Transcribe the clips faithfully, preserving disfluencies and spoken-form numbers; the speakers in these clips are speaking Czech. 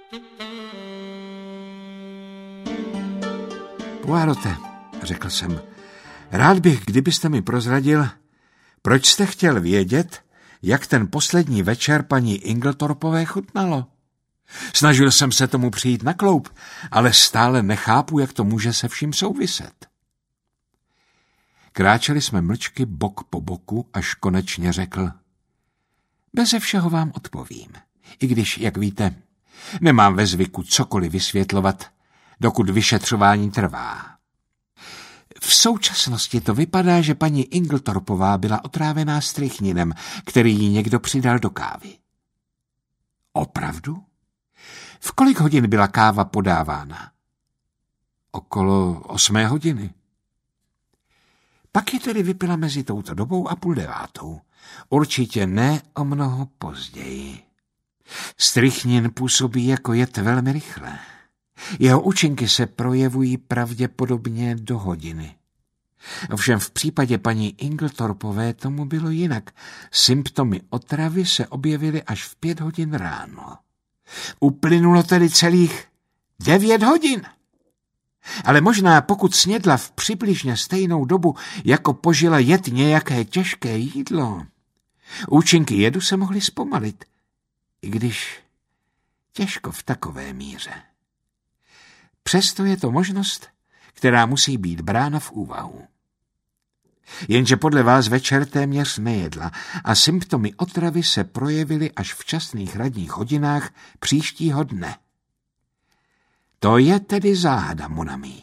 Poirote, řekl jsem, rád bych, kdybyste mi prozradil, proč jste chtěl vědět, jak ten poslední večer paní Inglethorpové chutnalo. Snažil jsem se tomu přijít na kloub, ale stále nechápu, jak to může se vším souviset. Kráčeli jsme mlčky bok po boku, až konečně řekl, beze všeho vám odpovím, i když, jak víte, nemám ve zvyku cokoliv vysvětlovat, dokud vyšetřování trvá. V současnosti to vypadá, že paní Inglethorpová byla otrávená strychninem, který jí někdo přidal do kávy. Opravdu? V kolik hodin byla káva podávána? Okolo osmé hodiny. Pak ji tedy vypila mezi touto dobou a půl devátou. Určitě ne o mnoho později. Strychnin působí jako jed velmi rychle. Jeho účinky se projevují pravděpodobně do hodiny. Ovšem v případě paní Inglethorpové tomu bylo jinak. Symptomy otravy se objevily až v pět hodin ráno. Uplynulo tedy celých devět hodin. Ale možná pokud snědla v přibližně stejnou dobu, jako požila jet nějaké těžké jídlo, účinky jedu se mohly zpomalit, i když těžko v takové míře. Přesto je to možnost, která musí být brána v úvahu. Jenže podle vás večer téměř nejedla a symptomy otravy se projevily až v časných ranních hodinách příštího dne. To je tedy záhada, mon ami.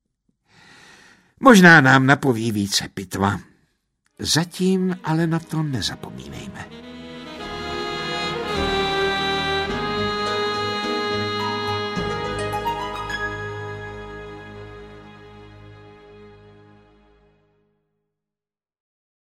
Možná nám napoví více pitva. Zatím ale na to nezapomínejme.